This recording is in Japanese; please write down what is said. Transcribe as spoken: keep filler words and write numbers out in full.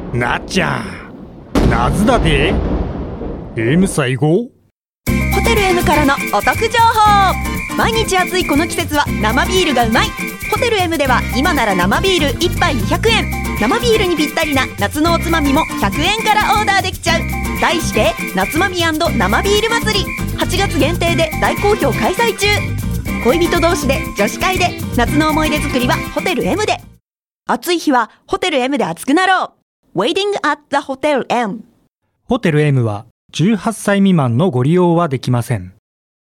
なっちゃん、夏だで M 最後ホテル M からのお得情報。毎日暑いこの季節は生ビールがうまい。ホテル M では今なら生ビールいっぱいにひゃくえん、生ビールにぴったりな夏のおつまみもひゃくえんからオーダーできちゃう。題して夏まみ&生ビール祭り、はちがつ限定で大好評開催中。恋人同士で女子会で夏の思い出作りはホテル M で。暑い日はホテル M で暑くなろう。 Waiting at the Hotel M。 ホテル M はじゅうはっさい未満のご利用はできません。